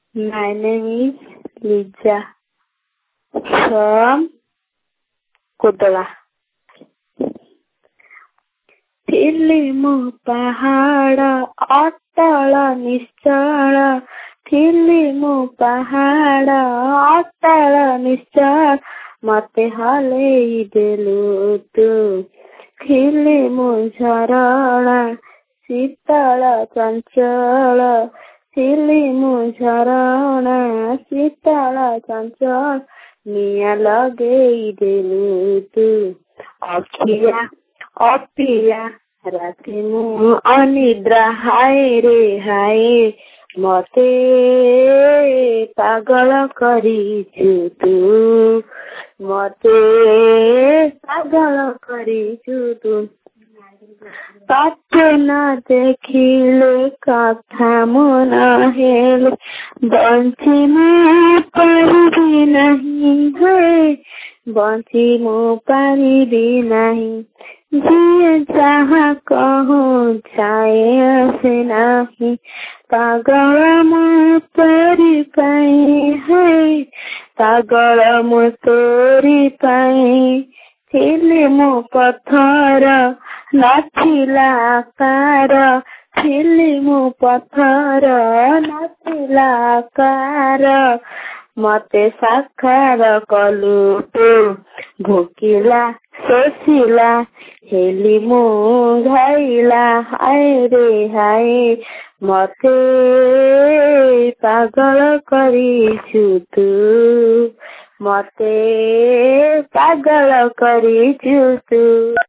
My name is Lija from Kodala. Thili mu pahada atala nischala. Thili mu pahada atala nischala. Mate halei delu tu. Thili mu jharala sitala chanchala. Thili mu jharala sitala chanchala. Niya lagei delu tu. अपिया राति मु अनिद्रा हाय रे हाय मते पागल करिछु तू मते पागल करिछु तू तते न देखिले कथा मन हेले बंची में परिबी नहीं है बंची मु परिबी नहीं जिए जहाँ कहूँ जाए से नहीं पागल मु तोरी पाई है पागल मु तोरी पाई थिले मु पत्थर नथिला आकार थिले मु पत्थर नथिला आकार मते साकार कलु तो भोकिला सोसिला हेली मु घाइला हाय रे हाय मते पागल करिछु तू मते पागल करिछु तू।